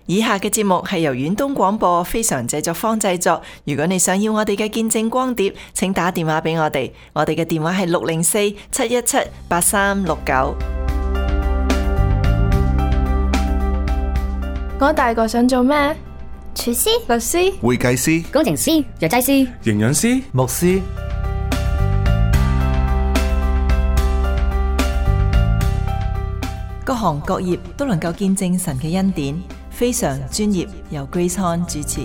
以下嘅節目係由遠東廣播非常製作坊製作。如果你想要我哋嘅見證光碟，請打電話俾我哋。我哋嘅電話係604-717-8369。 我大個想做咩？ 廚師、 律師、 會計師、 工程師、藥劑師、 營養師、 牧師。 各行各業都能夠見證神嘅恩典，非常專業，由 Grace Han 主持。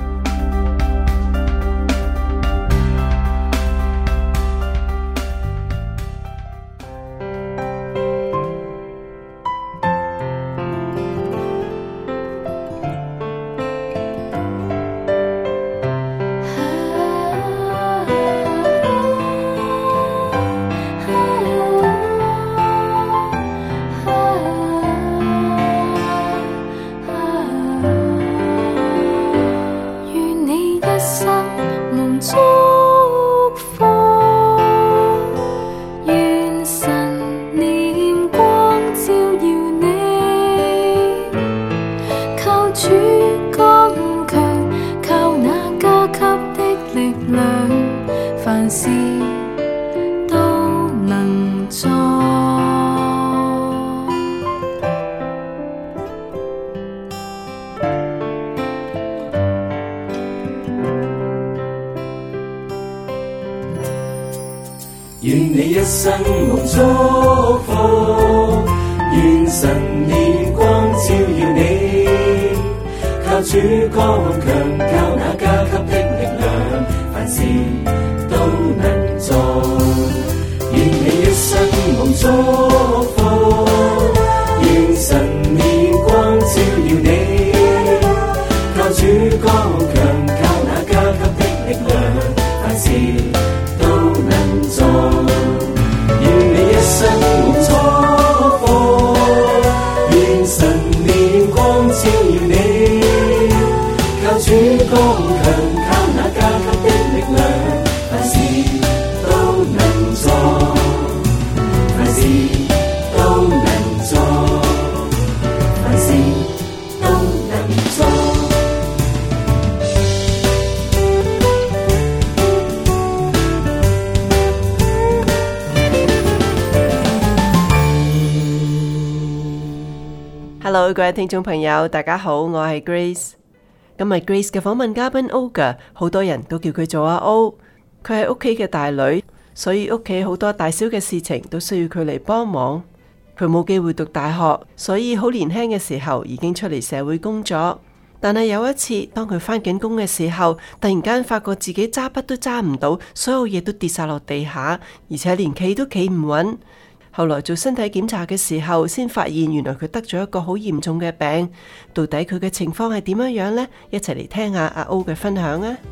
願你一生蒙祝福，願神憐光照耀你，靠主剛強，靠那加給的力量，凡事都能做。願你一生蒙祝福，願神憐光照耀你，靠主剛強，靠那加給的力量，凡事都能做。願你一生蒙祝福，願神憐光照耀你，靠主剛強，靠那加給的力量，凡事都能做，凡事都能做，凡事都能做。 Hello， 各位聽眾朋友，大家好，我係 Grace。今日 Grace 嘅訪問嘉賓 Olga， 好多人都叫佢做阿 O。佢係屋企嘅大女，所以屋企好多大小嘅事情都需要佢嚟幫忙。佢冇機會讀大學，所以好年輕嘅時候已經出嚟社會工作。但係有一次，當佢返緊工嘅時候，突然間發覺自己揸筆都揸唔到，所有嘢都跌晒落地下，而且連企都企唔穩。後來做身體檢查嘅時候，先發現原來佢得咗一個好嚴重嘅病。到底佢嘅情況係點樣樣呢？一齊嚟聽下阿 O 嘅分享啊！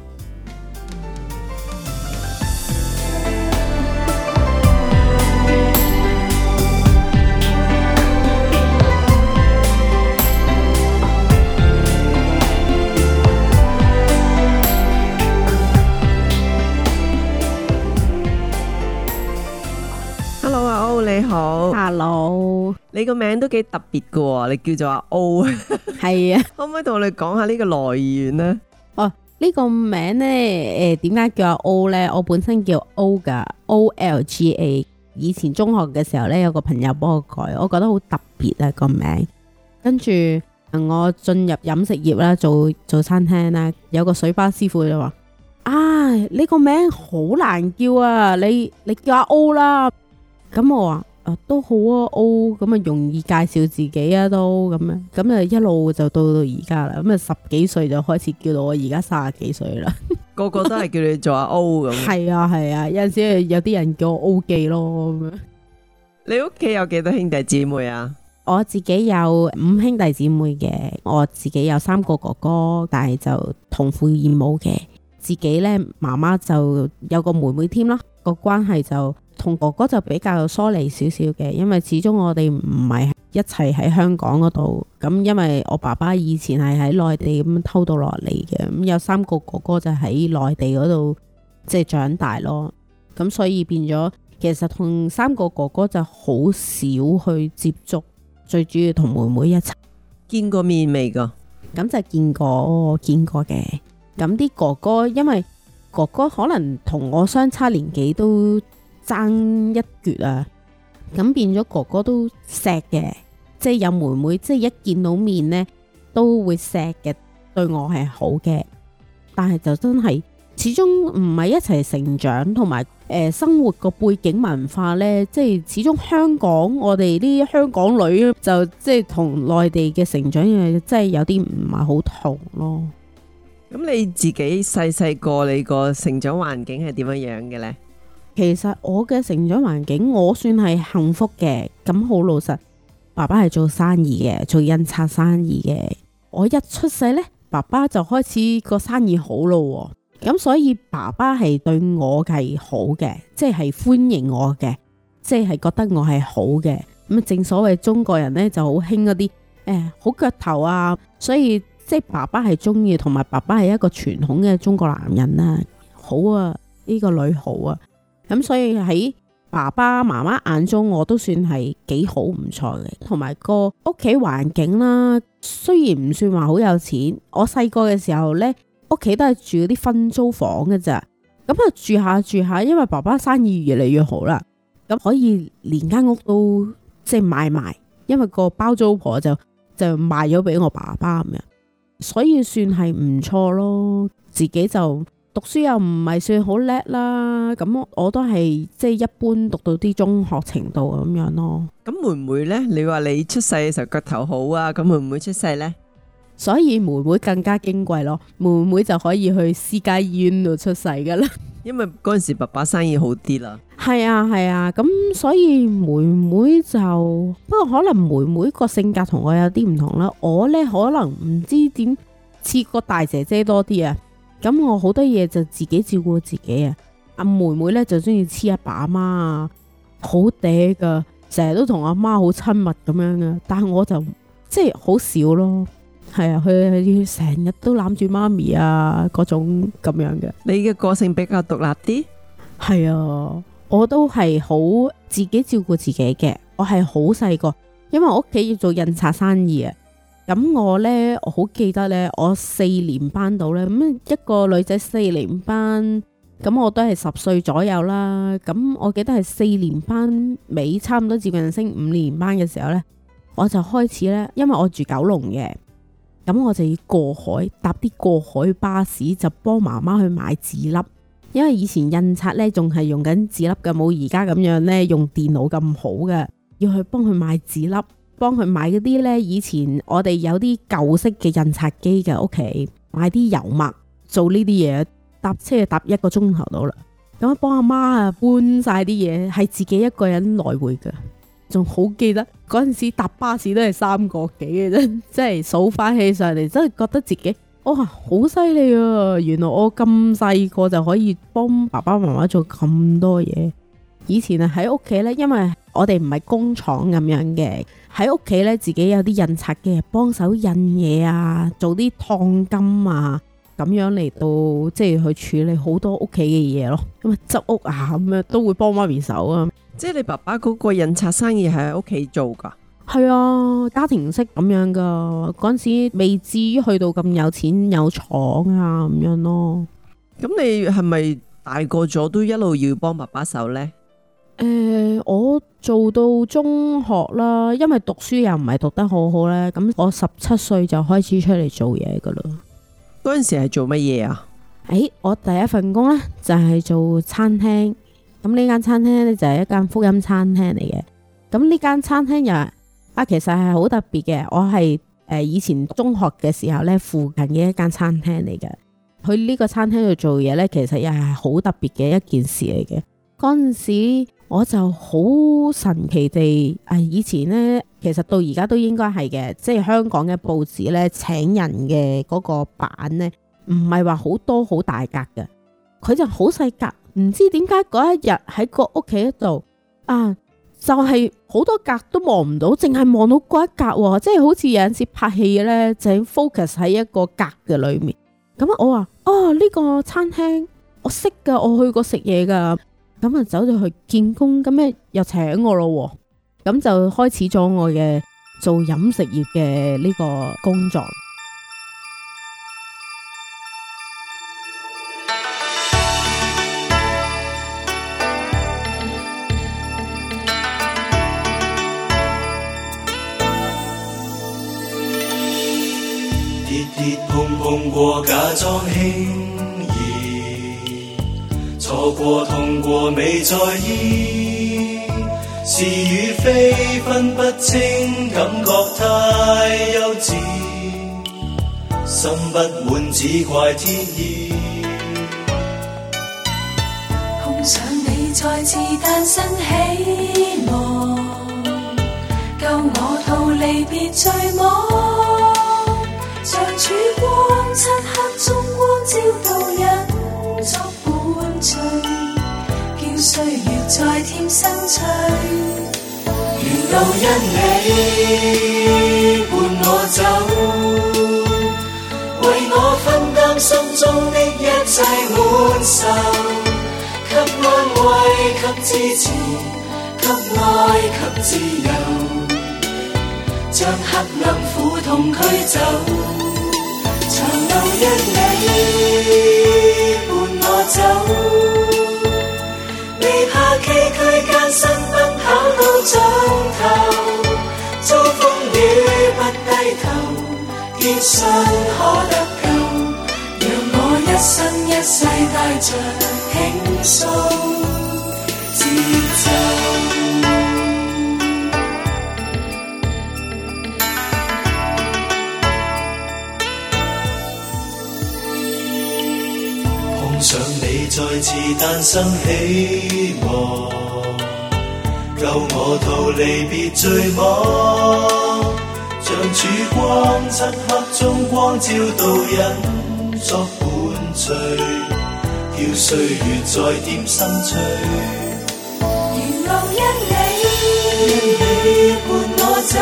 你好 ，Hello， 你個名都幾特別㗎喎，你叫做阿 O， 係啊， 可唔可以同我哋講下呢個來源呢？ 哦，呢個名呢，點解叫阿 O 呢？我本身叫 Olga，OLGA。以前中學嘅時候呢，有個朋友幫我改，我覺得好特別啊個名。跟住我進入飲食業啦，做餐廳啦，有個水吧師傅就話：呢個名好難叫啊，你叫阿 O 啦。咁我話都好啊 O， 咁啊容易介紹自己啊都咁樣，咁啊一路就到而家啦，咁啊10幾歲就開始叫到我而家30幾歲啦， 個個都係叫你做阿 O 咁。係啊，有陣時有啲人叫我 O 記咯咁樣。 你屋企有幾多兄弟姊妹啊？ 我自己有5兄弟姊妹嘅，我自己有3個哥哥，但係就同父異母嘅。自己呢，媽媽就有個妹妹添啦，個關係就同哥哥就比較疏離少少嘅，因為始終我哋唔係一齊喺香港嗰度，咁因為我爸爸以前係喺內地咁偷渡落嚟嘅，咁有3個哥哥就喺內地嗰度即係長大咯，咁所以變咗其實同3個哥哥就好少去接觸，最主要同妹妹一齊。 見過面未㗎？ 咁就見過嘅。咁啲哥哥，因為哥哥可能同我相差年紀都爭一橛啊，咁變咗哥哥都錫嘅，即係有妹妹，即係一見到面呢都會錫嘅，對我係好嘅。但係就真係始終唔係一齊成長，同埋生活個背景文化呢，即係始終香港我哋啲香港女就即係同內地嘅成長嘅，即係有啲唔係好同咯。 咁你自己細個你個成長環境係點樣樣嘅呢？ 其實我嘅成長環境我算係幸福嘅，咁好老實，爸爸係做生意嘅，做印刷生意嘅。我一出世呢，爸爸就開始個生意好咯，咁所以爸爸係對我係好嘅，即係歡迎我嘅，即係覺得我係好嘅。咁正所謂中國人呢就好興嗰啲好腳頭啊，所以即係爸爸係中意，同埋爸爸係一個傳統嘅中國男人啊，好啊，呢個女好啊，咁所以喺爸爸媽媽眼中我都算係幾好唔錯嘅，同埋個屋企環境啦，雖然唔算話好有錢，我細個嘅時候呢，屋企都係住嗰啲分租房嘅咋，咁啊住下，因為爸爸生意越嚟越好啦，咁可以連間屋都即係賣埋，因為個包租婆就賣咗俾我爸爸咁樣，所以算係唔錯咯。自己就讀書又唔係算好叻啦，咁我都係即係一般讀到啲中學程度咁樣咯。 咁妹妹呢？你話你出世嘅時候腳頭好啊，咁妹妹出世呢？ 所以妹妹更加矜貴咯，妹妹就可以去私家醫院度出世噶啦。 因為嗰陣時爸爸生意好啲啦。 係啊，咁所以妹妹就不過可能妹妹個性格同我有啲唔同啦。我呢可能唔知點似個大姐姐多啲啊。咁我好多嘢就自己照顧自己啊。阿妹妹呢就中意黐阿爸阿媽啊，好嗲噶，成日都同阿媽好親密咁樣噶。但係我就即係好少咯。係啊，佢成日都攬住媽咪啊，嗰種咁樣嘅。 你嘅個性比較獨立啲？ 係啊，我都係好自己照顧自己嘅。我係好細個，因為我屋企要做印刷生意啊。咁我呢，我好記得呢，我4年班到呢，咁一個女仔4年班，咁我都係10歲左右啦。咁我記得係4年班尾，差唔多接近升5年班嘅時候呢，我就開始呢，因為我住九龍嘅。咁我就要過海，搭啲過海巴士就幫媽媽去買紙粒，因為以前印刷呢仲係用緊紙粒嘅，冇而家咁樣呢用電腦咁好嘅，要去幫佢買紙粒，幫佢買嗰啲呢。以前我哋有啲舊式嘅印刷機嘅屋企，買啲油墨做呢啲嘢，搭車搭1個鐘頭到啦。咁幫阿媽啊搬晒啲嘢，係自己一個人來回嘅。仲好記得嗰陣時搭巴士都係3個幾嘅啫，即係數翻起上嚟，真係覺得自己哇好犀利啊！原來我咁細個就可以幫爸爸媽媽做咁多嘢。以前啊喺屋企呢，因為我哋唔係工廠咁樣嘅，喺屋企呢，自己有啲印刷機，幫手印嘢啊，做啲燙金啊，咁樣嚟到即係去處理好多屋企嘅嘢咯。咁啊執屋啊咁樣都會幫媽咪手啊。 即係你爸爸嗰個印刷生意係喺屋企做噶？ 係啊，家庭式咁樣噶。嗰陣時未至於去到咁有錢有廠啊咁樣咯。 咁你係咪大個咗都一路要幫爸爸手呢？ 我做到中學啦，因為讀書又唔係讀得好好呢。咁我17歲就開始出嚟做嘢噶啦。 嗰陣時係做乜嘢啊？ 我第一份工呢，就係做餐廳。咁呢間餐廳呢，就係一間福音餐廳嚟嘅。咁呢間餐廳又其實係好特別嘅。我係以前中學嘅時候呢，附近嘅一間餐廳嚟嘅。去呢個餐廳度做嘢呢，其實又係好特別嘅一件事嚟嘅。嗰陣時我就好神奇地以前呢，其實到而家都應該係嘅，即係香港嘅報紙呢，請人嘅嗰個版呢，唔係話好多好大格嘅，佢就好細格。唔知點解嗰一日喺個屋企度就係好多格都望唔到，淨係望到嗰一格喎，即係好似有陣時拍戲呢，就 focus 喺一個格嘅裏面。咁我話呢個餐廳我識噶，我去過食嘢噶，咁啊走咗去見工，咁咧又請我咯，咁就開始咗我嘅做飲食業嘅呢個工作。 跌碰碰過假裝輕易，錯過痛過未在意，是與非分不清，感覺太幼稚，心不滿只怪天意。 碰上你再次誕生希望，救我逃離別罪網，像曙光漆黑中光照到人作伴隨，叫歲月再添生趣。沿路因你伴我走，為我分擔心中的一切滿愁，給安慰，給支持，給愛，給自由，將黑暗苦痛驅走。長路因你伴我走，未怕崎嶇艱辛奔跑到盡頭，遭風雨不低頭，堅信可得救，讓我一生一世帶着輕鬆節奏。 碰上你再次誕生希望，救我逃離別罪網，像曙光漆黑中光照到人作伴隨，叫歲月再添生趣。 沿路因你伴我走，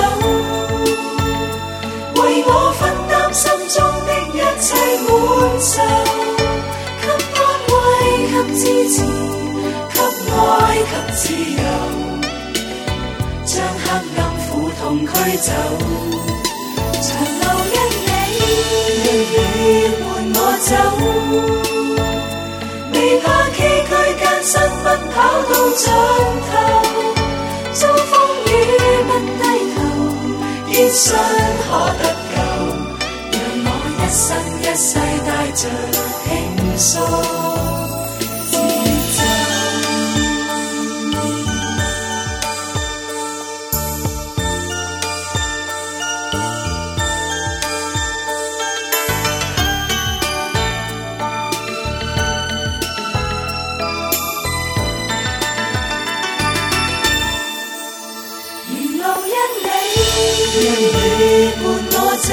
為我分擔心中的一切滿愁，給安慰，給支持，給愛，給自由，將黑暗苦痛驅走。長路因你伴我走，未怕崎嶇艱辛奔跑到盡頭，遭風雨不低頭，堅信可得救，讓我一生一世帶着輕鬆節奏。走，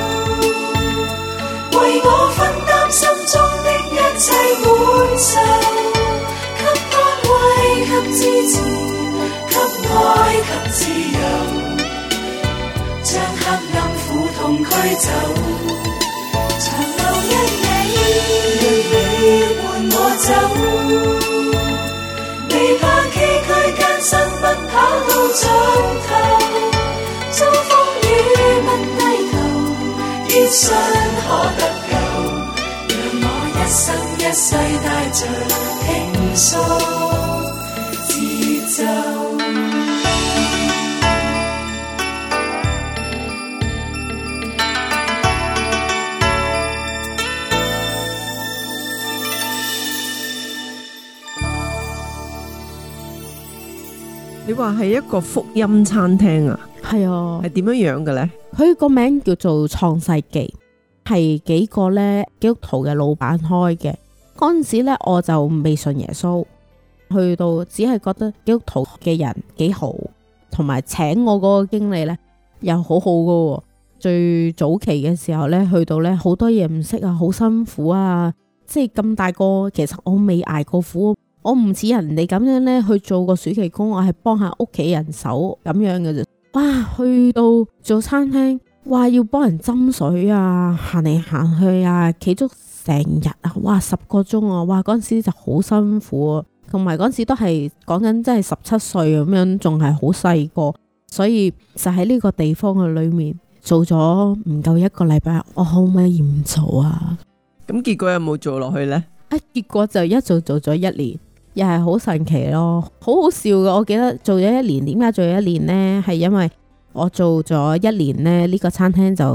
為我分擔心中的一切滿愁，給安慰，給支持，給愛，給自由，將黑暗苦痛驅走。長路因你伴我走，未怕崎嶇艱辛奔跑到盡頭，遭風雨不低頭，堅信可得救，讓我一生一世帶着輕鬆節奏。 你話係一個福音餐廳啊？ 係啊， 係點樣樣嘅呢？ 佢個名叫做創世記，係幾個呢基督徒嘅老闆開嘅。嗰陣時呢我就未信耶穌，去到只係覺得基督徒嘅人幾好，同埋請我嗰個經理呢又好好噶。最早期嘅時候呢，去到呢好多嘢唔識啊，好辛苦啊，即係咁大個，其實我未捱過苦。我唔似人哋咁樣呢去做個暑期工，我係幫下屋企人手咁樣嘅啫。哇，去到做餐廳，哇要幫人斟水啊，行嚟行去啊，企足成日啊，哇10個鐘啊，哇嗰陣時就好辛苦啊。同埋嗰陣時都係講緊真係17歲咁樣，仲係好細個，所以就喺呢個地方嘅裏面做咗唔夠1個禮拜，我可唔可以唔做啊？ 咁結果有冇做落去呢？ 結果就一做咗1年。又係好神奇咯，好好笑嘅。我記得做咗1年，點解做咗1年呢？係因為我做咗1年呢，呢個餐廳就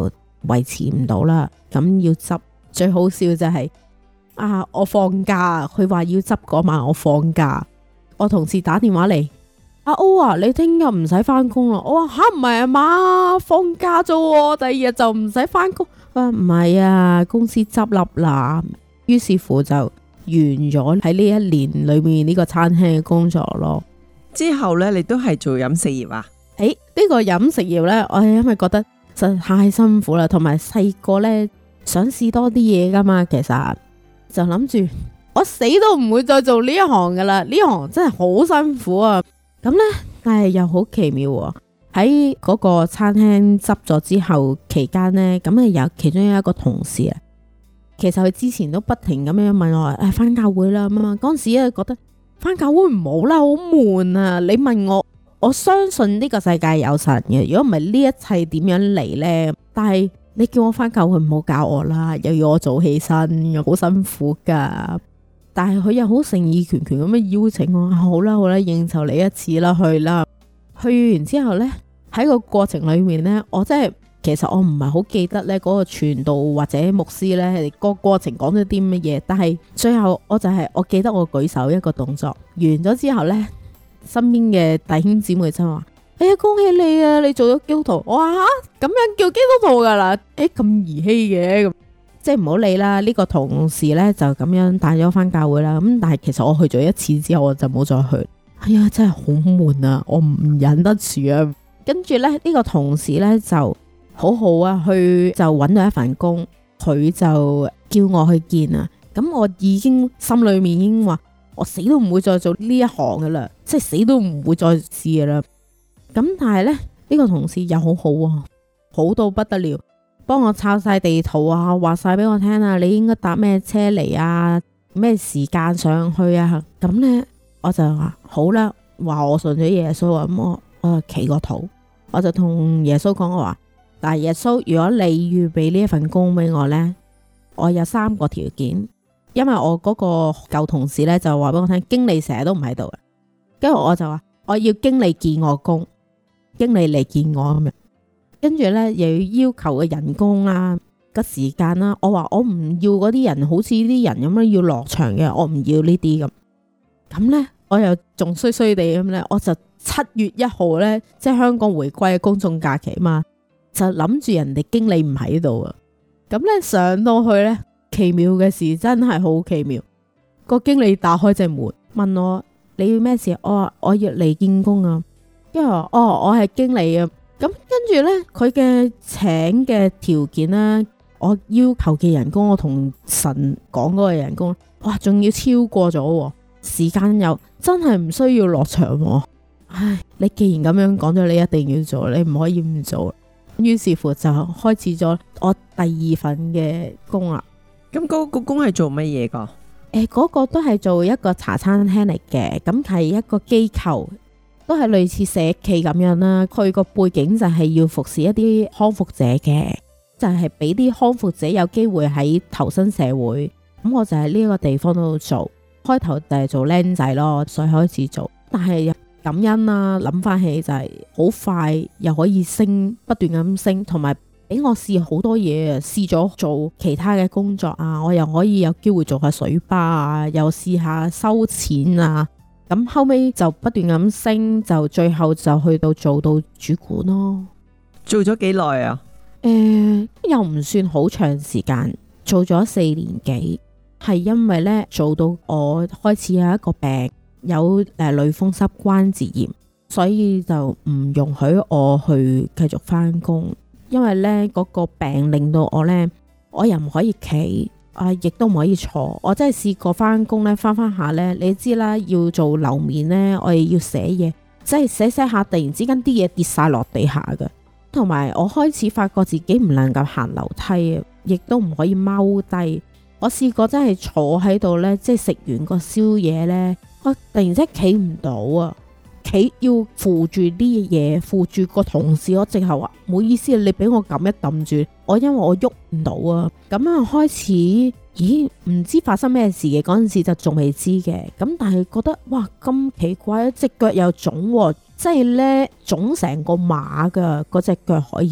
維持唔到啦，咁要執。最好笑就係我放假，佢話要執嗰晚我放假，我同事打電話嚟，阿歐啊，你聽日唔使翻工啦。我話唔係啊嘛，放假啫喎，第二日就唔使翻工。佢話唔係啊，公司執笠啦。於是乎就完咗喺呢一年裏面呢個餐廳嘅工作咯。 之後呢，你都係做飲食業啊？ 呢個飲食業呢，我係因為覺得實在太辛苦啦，同埋細個呢想試多啲嘢噶嘛，其實就諗住我死都唔會再做呢一行噶啦，呢行真係好辛苦啊。咁呢，但係又好奇妙喎。喺嗰個餐廳執咗之後期間呢，咁有其中有一個同事啊，其實佢之前都不停咁樣問我返教會啦咁啊。嗰陣時咧覺得返教會唔好啦，好悶啊。你問我相信呢個世界有神嘅，如果唔係呢一切點樣嚟呢？但係你叫我返教會唔好教我啦，又要我早起身，又好辛苦噶。但係佢又好誠意拳拳咁樣邀請我，好啦，應酬你一次啦，去啦。去完之後呢，喺個過程裏面呢，我真係其實我唔係好記得呢嗰個傳道或者牧師呢個過程講咗啲乜嘢，但係最後我記得我舉手一個動作完咗之後呢，身邊嘅弟兄姊妹就話：哎呀，恭喜你啊，你做咗基督徒！我話咁樣叫基督徒噶啦？咁兒戲嘅，咁即係唔好理啦。呢個同事呢，就咁樣帶咗返教會啦。咁但係其實我去咗一次之後，我就冇再去。哎呀，真係好悶啊！我唔忍得住啊！跟住呢，呢個同事呢就好好啊，佢就揾到一份工，佢就叫我去見啊。咁我已經心裏面已經話，我死都唔會再做呢一行噶啦，即係死都唔會再試噶啦。咁但係呢，呢個同事又好好啊，好到不得了，幫我抄晒地圖啊，話晒俾我聽啊，你應該搭咩車嚟啊，咩時間上去啊。咁呢，我就話好啦，話我信咗耶穌啊。咁我就企個肚，我就同耶穌講，我話嗱，耶穌，如果你預備呢一份工俾我呢，我有3個條件。因為我嗰個舊同事呢，就話俾我聽，經理成日都唔喺度嘅，跟住我就話我要經理見我工，經理嚟見我咁樣，跟住呢，又要求嘅人工啦、個時間啦，我話我唔要嗰啲人好似啲人咁樣要落場嘅，我唔要呢啲咁。咁呢，我又仲衰衰地咁呢，我就7月1號呢，即係香港回歸嘅公眾假期嘛，就諗住人哋經理唔喺度啊。咁呢，上到去呢，奇妙嘅事真係好奇妙。個經理打開隻門問我，你要咩事？我話我要嚟見工啊。跟住我係經理啊。咁跟住呢，佢嘅請嘅條件呢，我要求嘅人工，我同神講嗰個人工，哇，仲要超過咗，時間又真係唔需要落場。唉，你既然咁樣講咗，你一定要做，你唔可以唔做。於是乎就開始咗我第2份嘅工啦。 咁嗰個工係做乜嘢噶？ 嗰個都係做一個茶餐廳嚟嘅，咁係一個機構，都係類似社企咁樣啦。佢個背景就係要服侍一啲康復者嘅，就係俾啲康復者有機會喺投身社會。咁我就喺呢個地方度做，開頭就係做僆仔咯，所以開始做。但係感恩啦，諗翻起就係好快又可以升，不斷咁升，同埋俾我試好多嘢啊！試咗做其他嘅工作啊，我又可以有機會做下水吧啊，又試下收錢啊。咁後尾就不斷咁升，就最後就去到做到主管咯。 做咗幾耐啊？ 又唔算好長時間，做咗4年幾。係因為呢，做到我開始有一個病，有類風濕關節炎，所以就唔容許我去繼續返工。因為呢嗰個病令到我呢，我又唔可以企，亦都唔可以坐。我真係試過返工呢，返下呢，你知啦，要做樓面呢，我哋要寫嘢，即係寫下，突然之間啲嘢跌晒落地下嘅。同埋我開始發覺自己唔能夠行樓梯，亦都唔可以踎低。我試過真係坐喺度呢，即係食完個宵夜呢，我突然之間企唔到啊！企要扶住啲嘢，扶住個同事，我直頭話唔好意思，你俾我撳一撳住我，因為我喐唔到啊。咁樣開始，咦，唔知發生咩事嘅，嗰陣時就仲未知嘅。咁但係覺得哇，咁奇怪，隻腳又腫，即係呢腫成個馬噶嗰隻腳可以。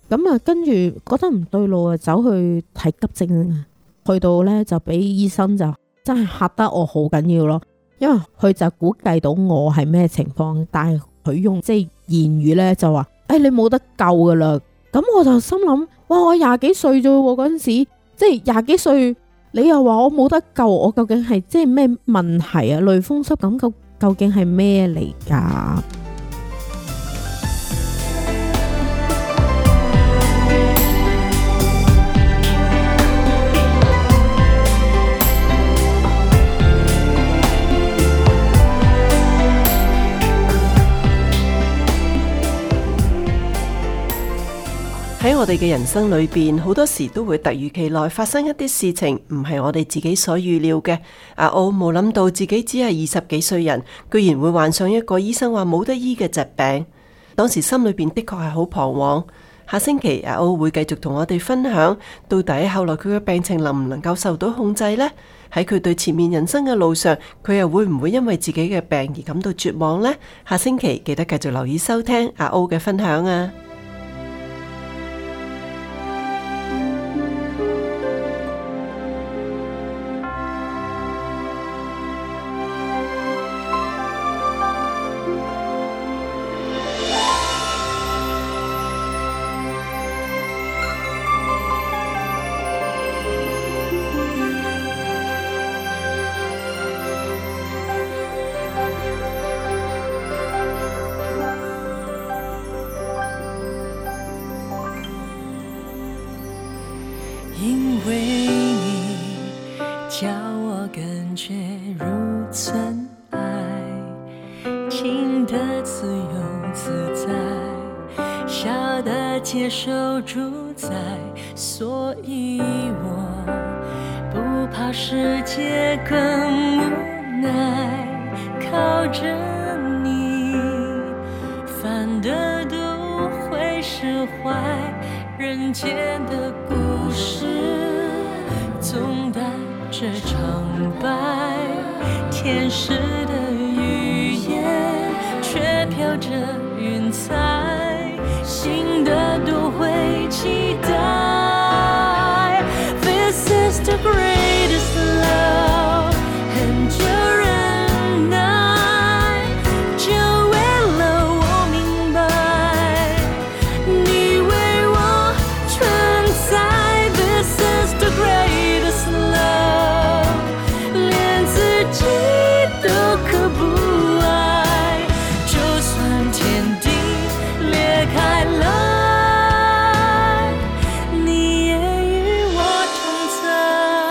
咁啊，跟住覺得唔對路啊，走去睇急症啊，去到呢，就俾醫生就真係嚇得我好緊要咯，因為佢就估計到我係咩情況，但係佢用即係言語呢，就話你冇得救噶啦。咁我就心諗，哇！我廿幾歲啫喎，嗰陣時即係廿幾歲，你又話我冇得救，我究竟係即係咩問題啊？類風濕咁究竟係咩嚟噶？ 喺我哋嘅人生裏邊，好多時都會突如其來發生一啲事情，唔係我哋自己所預料嘅。阿奧冇諗到自己只係20幾歲人，居然會患上一個醫生話冇得醫嘅疾病。當時心裏邊的確係好彷徨。下星期阿奧會繼續同我哋分享，到底後來佢嘅病情能唔能夠受到控制呢？喺佢對前面人生嘅路上，佢又會唔會因為自己嘅病而感到絕望呢？下星期記得繼續留意收聽阿奧嘅分享啊！ 因为你叫我感觉如尘埃，轻的自由自在，笑的接受主宰，所以我不怕世界更无奈，靠着你，烦的都会释怀，人间的故事总带着长白，天使的语言却飘着云彩，新的都会期待。 This is the greatest love， 很久忍耐，就为了我明白你为我存在。 This is the greatest love， 连自己都可不爱，就算天地裂开了，你也与我同在。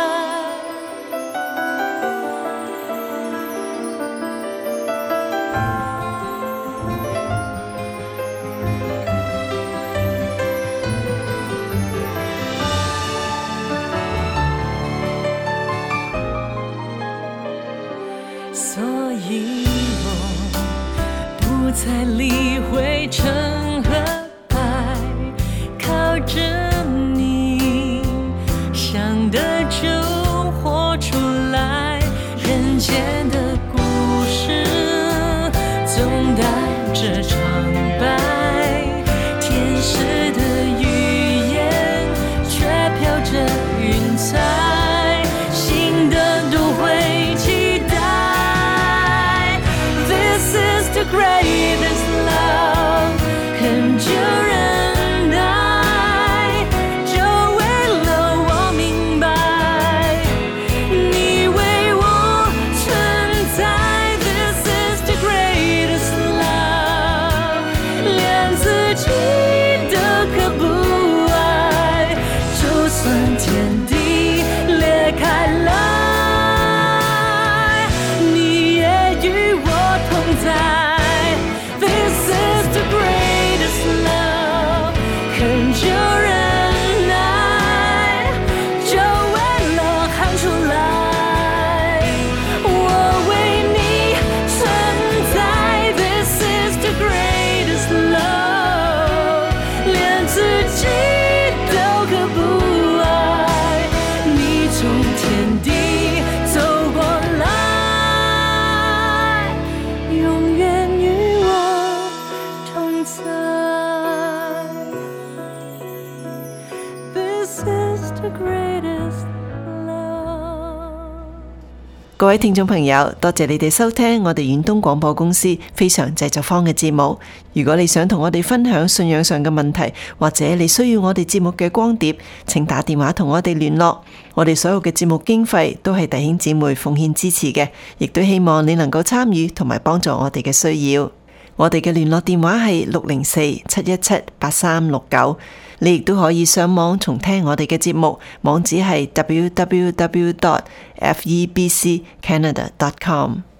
所以我不再理会成和败，靠着你，想的就活出来，人间的故事总带着长白，天使的语言却飘着云彩，新的都会期待。This is the greatest love， the greatest love。 各位聽眾朋友，多謝你哋收聽我哋遠東廣播公司非常製作坊嘅節目。如果你想同我哋分享信仰上嘅問題，或者你需要我哋節目嘅光碟，請打電話同我哋聯絡。我哋所有嘅節目經費都係弟兄姊妹奉獻支持嘅，亦都希望你能夠參與同埋幫助我哋嘅需要。我哋嘅聯絡電話係604-717-8369。你亦都可以上網重聽我哋嘅節目，網址係www.febccanada.com。